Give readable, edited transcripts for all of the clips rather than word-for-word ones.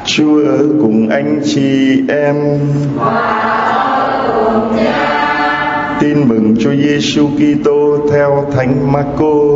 Chúa ở cùng anh chị em. Tin mừng Chúa Giêsu Kitô theo Thánh Marco.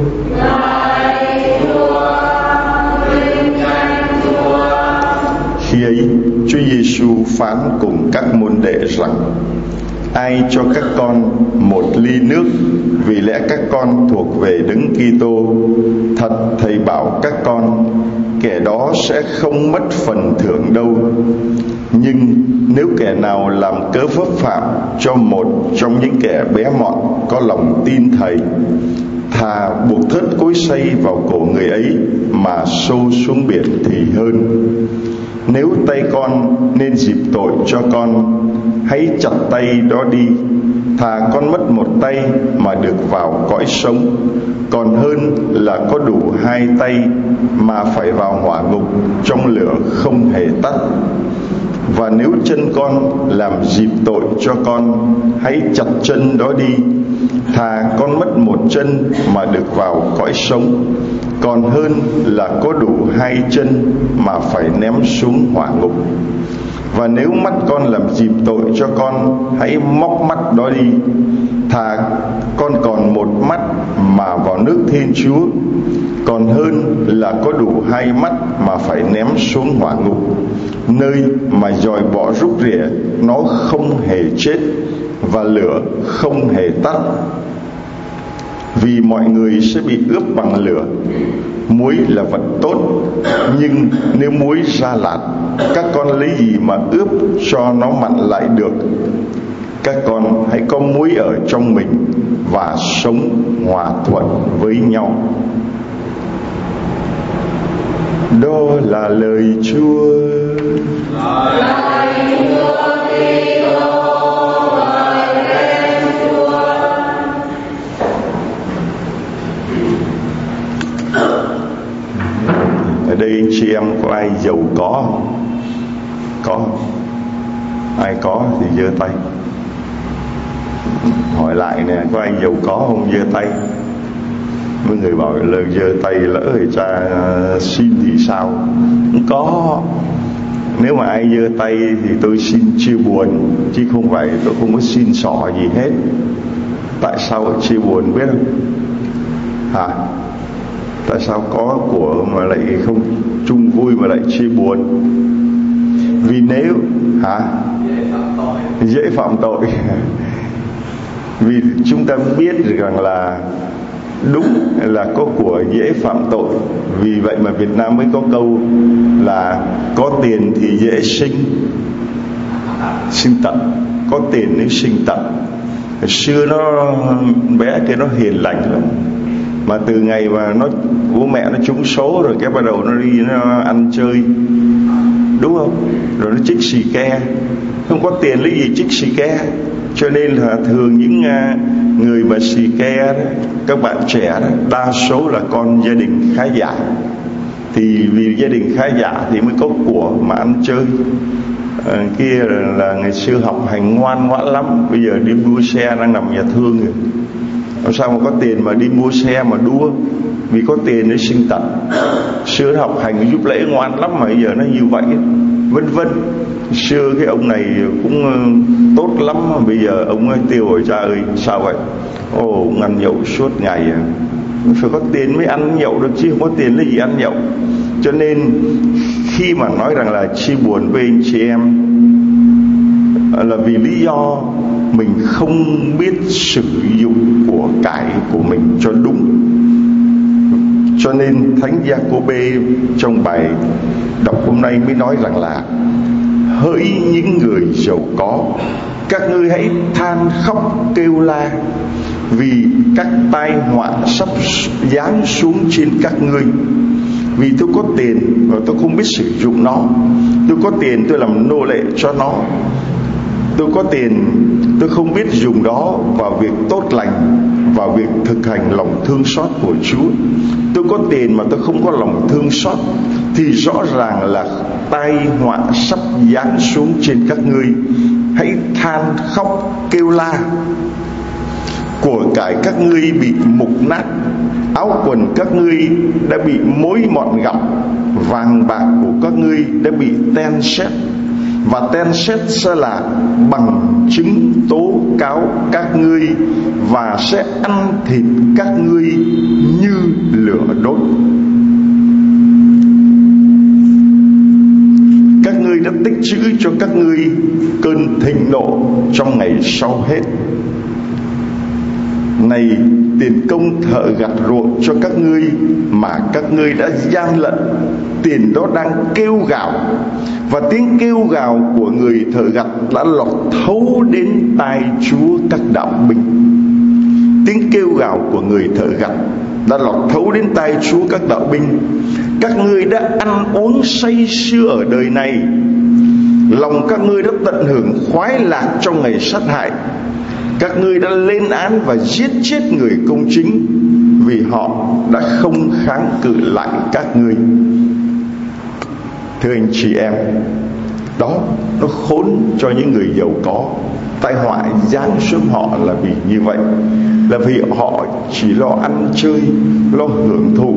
Khi ấy, Chúa Giêsu phán cùng các môn đệ rằng: ai cho các con một ly nước vì lẽ các con thuộc về Đấng Kitô, thật thầy bảo các con, kẻ đó sẽ không mất phần thưởng đâu. Nhưng nếu kẻ nào làm cớ phấp phạm cho một trong những kẻ bé mọn có lòng tin thầy, thà buộc thớt cối xay vào cổ người ấy mà xô xuống biển thì hơn. Nếu tay con nên dịp tội cho con, hãy chặt tay đó đi. Thà con mất một tay mà được vào cõi sống, còn hơn là có đủ hai tay mà phải vào hỏa ngục trong lửa không hề tắt. Và nếu chân con làm dịp tội cho con, hãy chặt chân đó đi. Thà con mất một chân mà được vào cõi sống, còn hơn là có đủ hai chân mà phải ném xuống hỏa ngục. Và nếu mắt con làm dịp tội cho con, hãy móc mắt đó đi. Thà con còn một mắt mà vào nước Thiên Chúa, còn hơn là có đủ hai mắt mà phải ném xuống hỏa ngục, nơi mà dòi bọ rúc rỉa nó không hề chết và lửa không hề tắt. Vì mọi người sẽ bị ướp bằng lửa. Muối là vật tốt, nhưng nếu muối ra lạt, các con lấy gì mà ướp cho nó mặn lại được? Các con hãy có muối ở trong mình và sống hòa thuận với nhau. Đó là lời Chúa. Ở đây anh chị em có ai giàu có không? Có. Ai có thì giơ tay. Hỏi lại nè, có ai giàu có không? Giơ tay. Mấy người bảo lời giơ tay lỡ thì cha xin thì sao? Không có. Nếu mà ai giơ tay thì tôi xin chia buồn, chứ không phải tôi không có xin xỏ gì hết. Tại sao chia buồn biết không? Hả? Tại sao có của mà lại không chung vui mà lại chia buồn? Vì nếu dễ phạm tội. Vì chúng ta biết rằng là đúng là có của dễ phạm tội. Vì vậy mà Việt Nam mới có câu là có tiền thì dễ sinh tận. Có tiền nếu sinh tận. Hồi xưa nó bé kia nó hiền lành lắm, mà từ ngày mà bố mẹ nó trúng số rồi cái bắt đầu nó đi nó ăn chơi, đúng không? Rồi nó chích xì ke. Không có tiền lấy gì chích xì ke. Cho nên là thường những người mà xì ke đó, các bạn trẻ đó, đa số là con gia đình khá giả. Thì vì gia đình khá giả thì mới có của mà ăn chơi. Kia là ngày xưa học hành ngoan ngoãn lắm, bây giờ đi mua xe đang nằm nhà thương rồi. Làm sao mà có tiền mà đi mua xe mà đua? Vì có tiền để sinh tận. Xưa nó học hành giúp lễ ngoan lắm mà bây giờ nó như vậy, vân vân. Xưa cái ông này cũng tốt lắm mà bây giờ ông ấy tiêu rồi cha ơi. Sao vậy? Ông ăn nhậu suốt ngày à? Phải có tiền mới ăn nhậu được chứ, không có tiền lấy gì ăn nhậu. Cho nên khi mà nói rằng là chia buồn với anh chị em là vì lý do mình không biết sử dụng của cải của mình cho đúng. Cho nên Thánh Giacôbê trong bài đọc hôm nay mới nói rằng là: hỡi những người giàu có, các ngươi hãy than khóc kêu la, vì các tai họa sắp giáng xuống trên các ngươi. Vì tôi có tiền và tôi không biết sử dụng nó. Tôi có tiền tôi làm nô lệ cho nó. Tôi có tiền tôi không biết dùng đó vào việc tốt lành, vào việc thực hành lòng thương xót của Chúa. Tôi có tiền mà tôi không có lòng thương xót thì rõ ràng là tai họa sắp giáng xuống trên các ngươi. Hãy than khóc kêu la. Của cải các ngươi bị mục nát, áo quần các ngươi đã bị mối mọn gặm, vàng bạc của các ngươi đã bị ten sét, và ten sét sẽ là bằng chứng tố cáo các ngươi, và sẽ ăn thịt các ngươi như lửa đốt. Các ngươi đã tích trữ cho các ngươi cơn thịnh nộ trong ngày sau hết. Này, tiền công thợ gặt ruộng cho các ngươi mà các ngươi đã gian lận, tiền đó đang kêu gào, và tiếng kêu gào của người thợ gặt đã lọt thấu đến tai Chúa các đạo binh. Tiếng kêu gào của người thợ gặt đã lọt thấu đến tai Chúa các đạo binh. Các ngươi đã ăn uống say sưa ở đời này, lòng các ngươi đã tận hưởng khoái lạc trong ngày sát hại. Các ngươi đã lên án và giết chết người công chính, vì họ đã không kháng cự lại các ngươi. Thưa anh chị em, đó, nó khốn cho những người giàu có. Tai họa giáng xuống họ là vì như vậy, là vì họ chỉ lo ăn chơi, lo hưởng thụ,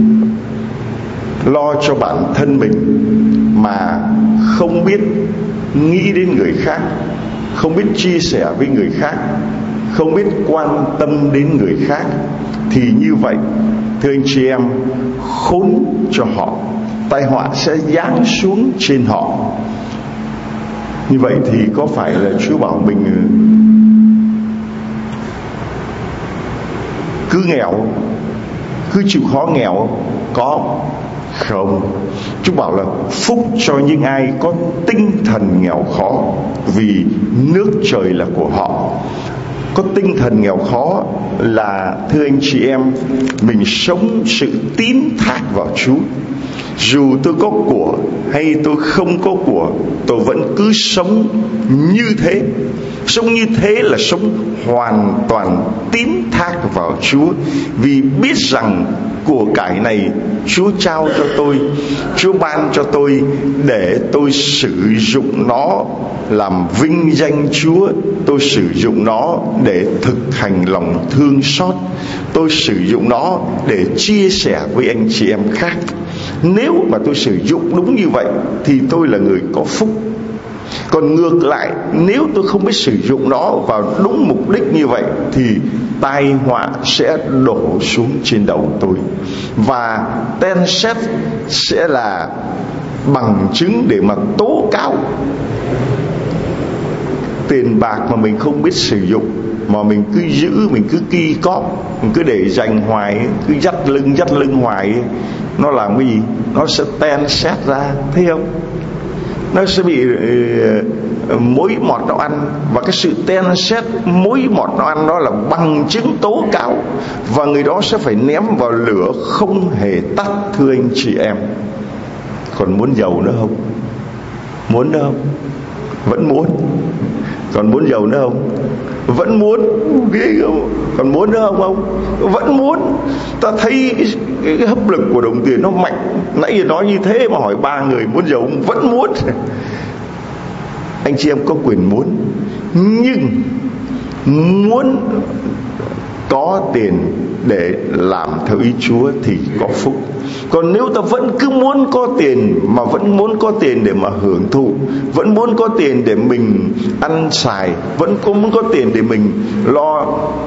lo cho bản thân mình, mà không biết nghĩ đến người khác, không biết chia sẻ với người khác, không biết quan tâm đến người khác. Thì như vậy, thưa anh chị em, khốn cho họ, tai họa sẽ giáng xuống trên họ. Như vậy thì có phải là Chúa bảo mình cứ nghèo, cứ chịu khó nghèo? Có không? Chúa bảo là phúc cho những ai có tinh thần nghèo khó, vì nước trời là của họ. Có tinh thần nghèo khó là, thưa anh chị em, mình sống sự tín thác vào Chúa. Dù tôi có của hay tôi không có của, tôi vẫn cứ sống như thế. Sống như thế là sống hoàn toàn tín thác vào Chúa, vì biết rằng của cải này Chúa trao cho tôi, Chúa ban cho tôi để tôi sử dụng nó làm vinh danh Chúa. Tôi sử dụng nó để thực hành lòng thương xót. Tôi sử dụng nó để chia sẻ với anh chị em khác. Nếu mà tôi sử dụng đúng như vậy thì tôi là người có phúc. Còn ngược lại, nếu tôi không biết sử dụng nó vào đúng mục đích như vậy thì tai họa sẽ đổ xuống trên đầu tôi, và ten sét sẽ là bằng chứng để mà tố cáo. Tiền bạc mà mình không biết sử dụng, mà mình cứ giữ, mình cứ ki cóp, mình cứ để dành hoài, cứ dắt lưng hoài, nó làm cái gì? Nó sẽ ten sét ra, thấy không? Nó sẽ bị mối mọt nó ăn. Và cái sự ten sét mối mọt nó ăn đó là bằng chứng tố cáo, và người đó sẽ phải ném vào lửa không hề tắt, thưa anh chị em. Còn muốn giàu nữa không? Muốn nữa không? Vẫn muốn. Còn muốn giàu nữa không? Vẫn muốn. Ghê không? Còn muốn nữa không? Vẫn muốn. Ta thấy cái hấp lực của đồng tiền nó mạnh. Nãy giờ nói như thế mà hỏi 3 người muốn giàu không? Vẫn muốn. Anh chị em có quyền muốn, nhưng muốn có tiền để làm theo ý Chúa thì có phúc. Còn nếu ta vẫn cứ muốn có tiền, mà vẫn muốn có tiền để mà hưởng thụ, vẫn muốn có tiền để mình ăn xài, vẫn muốn có tiền để mình lo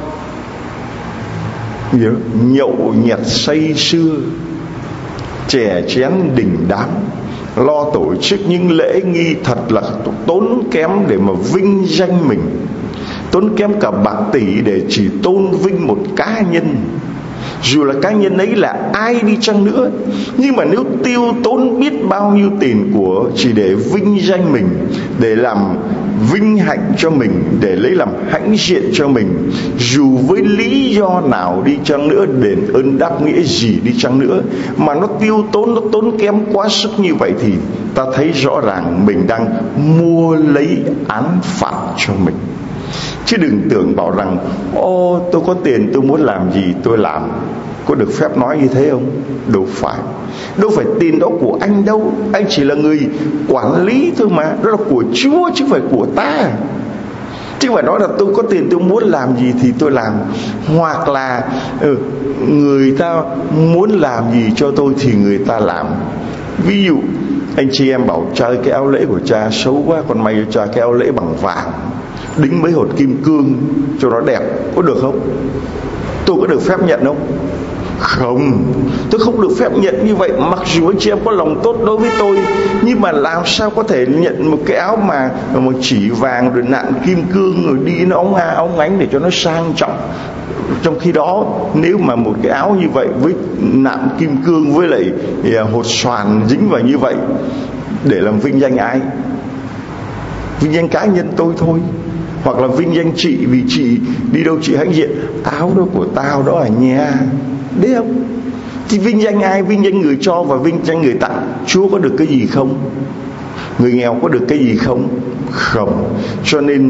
nhậu nhẹt say sưa, chè chén đình đám, lo tổ chức những lễ nghi thật là tốn kém để mà vinh danh mình, tốn kém cả bạc tỷ để chỉ tôn vinh một cá nhân, dù là cá nhân ấy là ai đi chăng nữa. Nhưng mà nếu tiêu tốn biết bao nhiêu tiền của chỉ để vinh danh mình, để làm vinh hạnh cho mình, để lấy làm hãnh diện cho mình, dù với lý do nào đi chăng nữa, đền ơn đáp nghĩa gì đi chăng nữa, mà nó tiêu tốn, nó tốn kém quá sức như vậy, thì ta thấy rõ ràng mình đang mua lấy án phạt cho mình. Chứ đừng tưởng bảo rằng ô tôi có tiền tôi muốn làm gì tôi làm. Có được phép nói như thế không? Đâu phải. Đâu phải tiền đó của anh đâu. Anh chỉ là người quản lý thôi mà. Đó là của Chúa chứ không phải của ta. Chứ không phải nói là tôi có tiền tôi muốn làm gì thì tôi làm. Hoặc là người ta muốn làm gì cho tôi thì người ta làm. Ví dụ anh chị em bảo cha ơi, cái áo lễ của cha xấu quá, con may cho cha cái áo lễ bằng vàng, đính mấy hột kim cương cho nó đẹp, có được không? Tôi có được phép nhận không? Không, tôi không được phép nhận như vậy. Mặc dù anh chị em có lòng tốt đối với tôi, nhưng mà làm sao có thể nhận một cái áo mà chỉ vàng rồi nạm kim cương rồi đi nó óng ánh để cho nó sang trọng. Trong khi đó nếu mà một cái áo như vậy với nạm kim cương với lại hột xoàn dính vào như vậy, để làm vinh danh ai? Vinh danh cá nhân tôi thôi. Hoặc là vinh danh chị, vì chị đi đâu chị hãnh diện áo đó của tao đó à nha, đấy không? Thì vinh danh ai? Vinh danh người cho và vinh danh người tặng. Chúa có được cái gì không? Người nghèo có được cái gì không? Không. Cho nên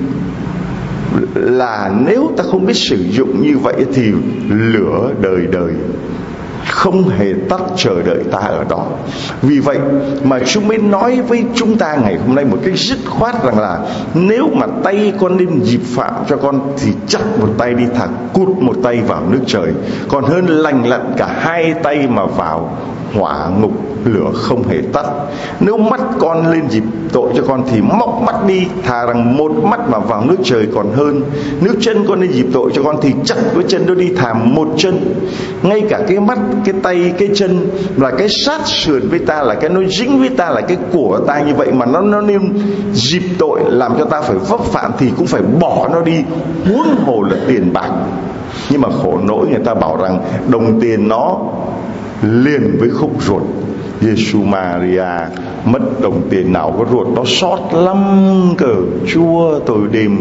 là nếu ta không biết sử dụng như vậy thì lửa đời đời không hề tắt chờ đợi ta ở đó. Vì vậy mà Chúa mới nói với chúng ta ngày hôm nay một cách dứt khoát rằng là nếu mà tay con nên dịp phạm cho con thì chặt một tay đi, thà cụt một tay vào nước trời, còn hơn lành lặn cả hai tay mà vào hỏa ngục lửa không hề tắt. Nếu mắt con lên dịp tội cho con thì móc mắt đi, thà rằng một mắt mà vào nước trời còn hơn. Nếu chân con lên dịp tội cho con thì chặt cái chân đó đi, thà một chân. Ngay cả cái mắt, cái tay, cái chân là cái sát sườn với ta, là cái nó dính với ta, là cái của ta như vậy mà nó nên dịp tội làm cho ta phải vấp phạm thì cũng phải bỏ nó đi, huống hồ là tiền bạc. Nhưng mà khổ nỗi người ta bảo rằng đồng tiền nó liền với khúc ruột. Giêsu Maria mất đồng tiền nào có ruột nó xót lắm cơ. Chúa tôi đêm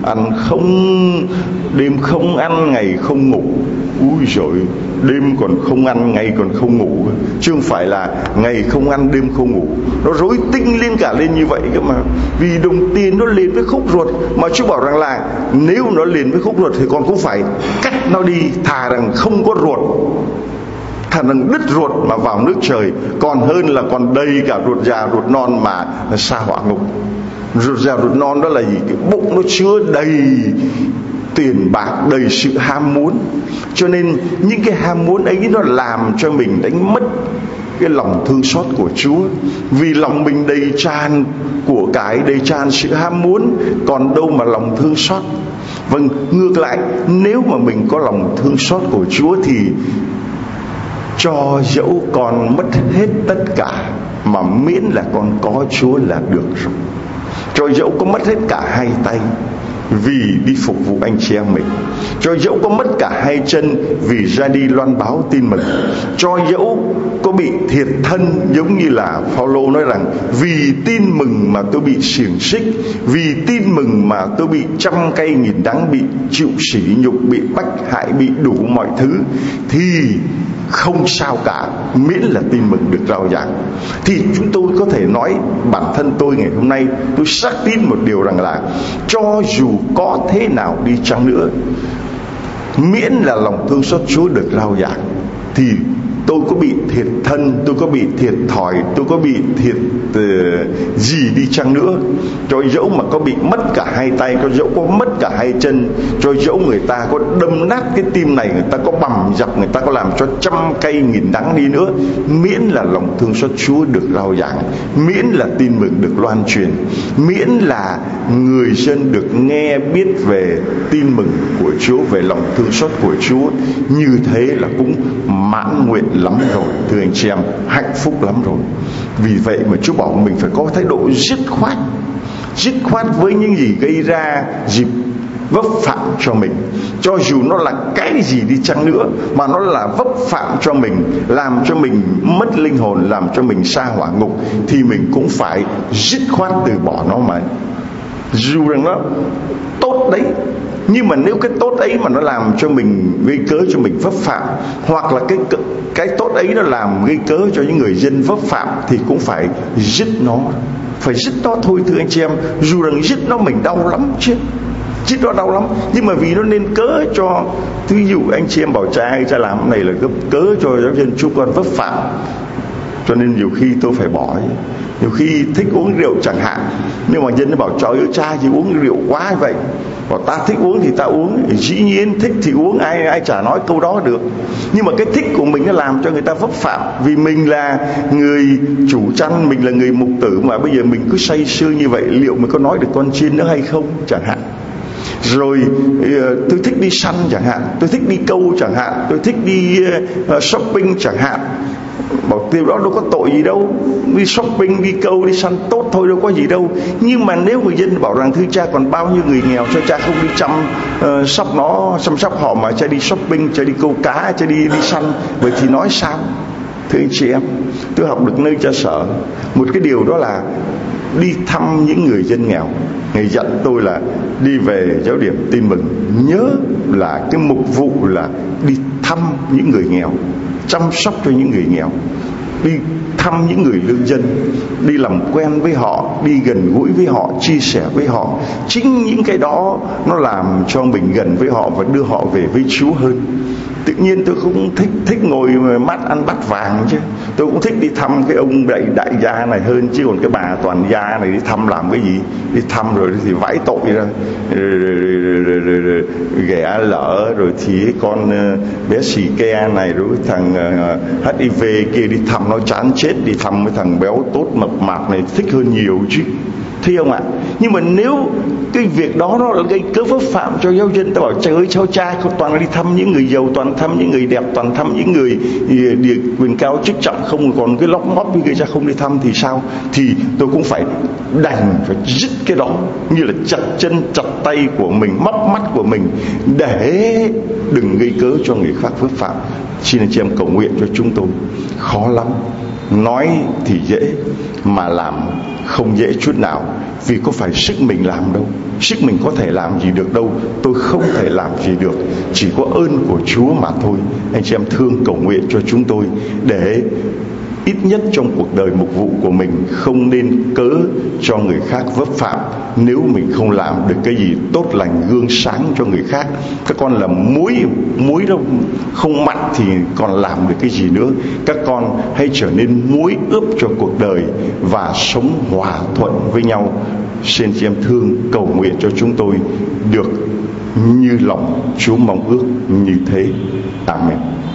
không ăn ngày không ngủ. Úi dồi, đêm còn không ăn ngày còn không ngủ, chứ không phải là ngày không ăn đêm không ngủ. Nó rối tinh lên cả lên như vậy cơ mà. Vì đồng tiền nó liền với khúc ruột. Mà Chúa bảo rằng là nếu nó liền với khúc ruột thì con cũng phải cắt nó đi, thà rằng không có ruột, thà rằng đứt ruột mà vào nước trời, còn hơn là còn đầy cả ruột già ruột non mà sa hỏa ngục. Ruột già ruột non đó là gì? Cái bụng nó chứa đầy tiền bạc, đầy sự ham muốn. Cho nên những cái ham muốn ấy nó làm cho mình đánh mất cái lòng thương xót của Chúa. Vì lòng mình đầy tràn của cải, đầy tràn sự ham muốn, còn đâu mà lòng thương xót. Vâng, ngược lại, nếu mà mình có lòng thương xót của Chúa thì cho dẫu con mất hết tất cả mà miễn là con có Chúa là được rồi. Cho dẫu có mất hết cả hai tay vì đi phục vụ anh chị em mình, cho dẫu có mất cả hai chân vì ra đi loan báo tin mừng, cho dẫu có bị thiệt thân, giống như là Phaolô nói rằng vì tin mừng mà tôi bị xiềng xích, vì tin mừng mà tôi bị trăm cây nghìn đắng, bị chịu sỉ nhục, bị bách hại, bị đủ mọi thứ, thì không sao cả, miễn là tin mừng được rao giảng. Thì chúng tôi có thể nói bản thân tôi ngày hôm nay, tôi xác tin một điều rằng là cho dù có thế nào đi chăng nữa, miễn là lòng thương xót Chúa được rao giảng, thì tôi có bị thiệt thân, tôi có bị thiệt thòi, tôi có bị thiệt gì đi chăng nữa, cho dẫu mà có bị mất cả hai tay, cho dẫu có mất cả hai chân, cho dẫu người ta có đâm nát cái tim này, người ta có bầm dập, người ta có làm cho trăm cây nghìn đắng đi nữa, miễn là lòng thương xót Chúa được rao giảng, miễn là tin mừng được loan truyền, miễn là người dân được nghe biết về tin mừng của Chúa, về lòng thương xót của Chúa, như thế là cũng mãn nguyện lắm rồi, thưa anh chị em, hạnh phúc lắm rồi. Vì vậy mà Chúa bảo mình phải có thái độ dứt khoát với những gì gây ra dịp vấp phạm cho mình. Cho dù nó là cái gì đi chăng nữa mà nó là vấp phạm cho mình, làm cho mình mất linh hồn, làm cho mình sa hỏa ngục, thì mình cũng phải dứt khoát từ bỏ nó. Mà dù rằng nó tốt đấy, nhưng mà nếu cái tốt ấy mà nó làm cho mình, gây cớ cho mình vấp phạm, hoặc là cái tốt ấy nó làm gây cớ cho những người dân vấp phạm, thì cũng phải dứt nó. Phải dứt nó thôi, thưa anh chị em. Dù rằng dứt nó mình đau lắm chứ, dứt nó đau lắm, nhưng mà vì nó nên cớ cho, ví dụ anh chị em bảo cha làm cái này là cớ cho giáo dân chúng con vấp phạm, cho nên nhiều khi tôi phải bỏ ấy. Nhiều khi thích uống rượu chẳng hạn, nhưng mà dân nó bảo trời ơi cha gì uống rượu quá vậy. Bảo ta thích uống thì ta uống, dĩ nhiên thích thì uống, ai chả nói câu đó được. Nhưng mà cái thích của mình nó làm cho người ta vấp phạm. Vì mình là người chủ chăn, mình là người mục tử mà bây giờ mình cứ say sưa như vậy, liệu mình có nói được con chiên nữa hay không chẳng hạn. Rồi tôi thích đi săn chẳng hạn, tôi thích đi câu chẳng hạn, tôi thích đi shopping chẳng hạn. Bảo điều đó đâu có tội gì đâu, đi shopping, đi câu, đi săn tốt thôi, đâu có gì đâu. Nhưng mà nếu người dân bảo rằng thưa cha còn bao nhiêu người nghèo, sao cha không đi chăm sóc họ mà cha đi shopping, cha đi câu cá, cha đi săn, vậy thì nói sao? Thưa anh chị em, tôi học được nơi cha sở một cái điều, đó là đi thăm những người dân nghèo. Ngài dặn tôi là đi về giáo điểm Tin Mừng, nhớ là cái mục vụ là đi thăm những người nghèo, chăm sóc cho những người nghèo, đi thăm những người lương dân, đi làm quen với họ, đi gần gũi với họ, chia sẻ với họ. Chính những cái đó nó làm cho mình gần với họ và đưa họ về với Chúa hơn. Tự nhiên tôi cũng thích ngồi mắt ăn bát vàng chứ. Tôi cũng thích đi thăm cái ông đại gia này hơn, chứ còn cái bà toàn gia này đi thăm làm cái gì? Đi thăm rồi thì vãi tội ra, rồi ghẻ lỡ, rồi thì con bé xì ke này, rồi thằng HIV kia đi thăm nó chán chết, đi thăm cái thằng béo tốt mập mạp này thích hơn nhiều chứ. Thấy không ạ? Nhưng mà nếu cái việc đó nó gây cớ vấp phạm cho giáo dân, ta bảo trời ơi sao cha không toàn là đi thăm những người giàu, toàn thăm những người đẹp, toàn thăm những người địa quyền cao chức trọng, không còn cái lóc móc với cha không đi thăm thì sao? Thì tôi cũng phải đành phải dứt cái đó, như là chặt chân chặt tay của mình, móc mắt của mình, để đừng gây cớ cho người khác vấp phạm. Xin anh chị em cầu nguyện cho chúng tôi. Khó lắm, nói thì dễ mà làm không dễ chút nào. Vì có phải sức mình làm đâu, sức mình có thể làm gì được đâu, tôi không thể làm gì được, chỉ có ơn của Chúa mà thôi. Anh chị em thương cầu nguyện cho chúng tôi, để ít nhất trong cuộc đời mục vụ của mình không nên cớ cho người khác vấp phạm. Nếu mình không làm được cái gì tốt lành gương sáng cho người khác, các con là muối đâu không mặn thì còn làm được cái gì nữa. Các con hãy trở nên muối ướp cho cuộc đời và sống hòa thuận với nhau. Xin chị em thương cầu nguyện cho chúng tôi được như lòng Chúa mong ước như thế. Amen.